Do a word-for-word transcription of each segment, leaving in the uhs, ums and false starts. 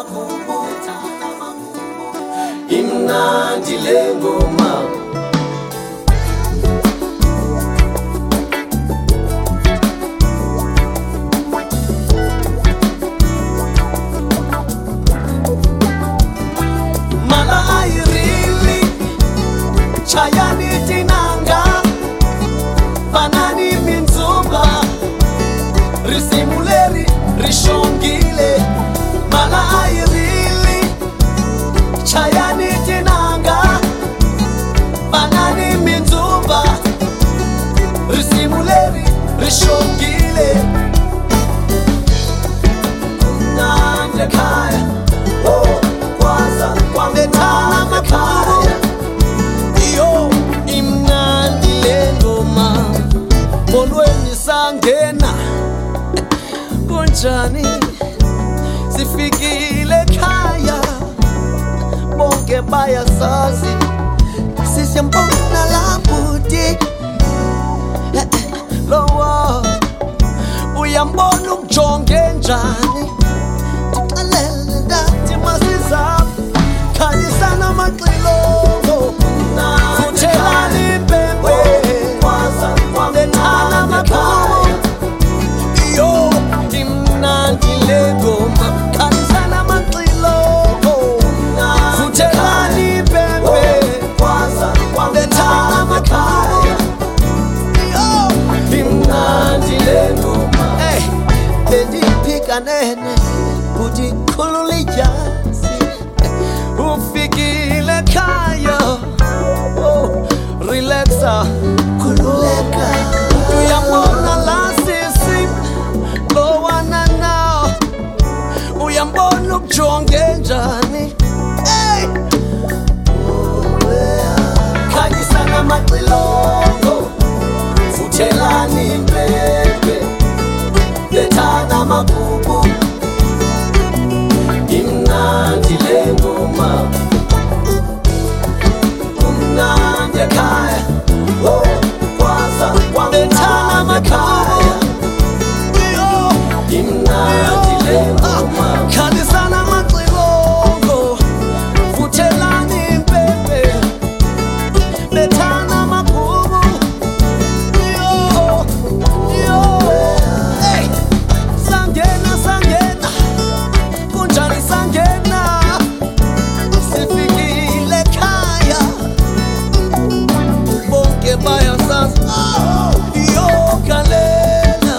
makubu imnandi lengoma Chayani tinanga Banani minzumba Risimuleri rishongile Mala ayirili Chayani tinanga Banani minzumba Risimuleri rishongile Kunanda kaya Oh, kwaza kwameta makaya Yo imnandi lengoma Molweni sangena Kunjani sifikile khaya Bonke bayasazi Sisiyambona labuti Lowa uyambona ukujonge njani Ndixelele ndathi masizapha Khanyisana maxilongo Futhelani impembe Lethana makhaya Yo imnandi lengoma Khanyisana maxilongo Futhelani impembe Lethana makhaya Yo imnandi lengoma Hey, bendiphika nene Kuthi khulula ijazi Ufikile khaya Oh, relaxa Khululeka Uyambona la sisi Lowana now Uyambona ukujonge njani Hey Khanyisana maxilongo Futhelani impembe Lethana makubu Imnandi lengoma Umnandi ekhaya Oh, kwaza kwamethana makhaya Yo, imnandi lengoma Khanyisana maxilongo Futhelani impembe Lethana makubu Yo, yo Hey, sangena, sangena Kunjani sangena Sifikile khaya Bonke bayasazi Yo kalela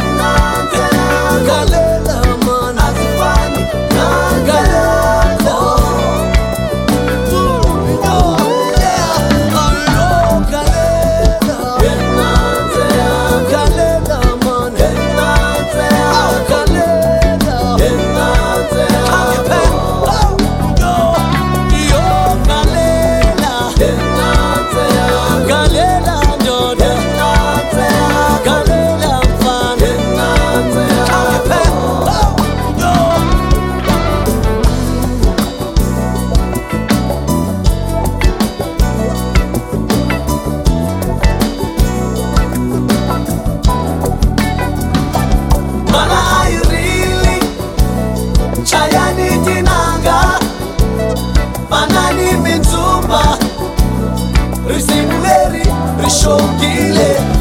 Kalela man Azifani Kalela Yo yeah Yo kalela Kalela man Kalela Chayani tinanga Banani minzumba Risimuleri rishongile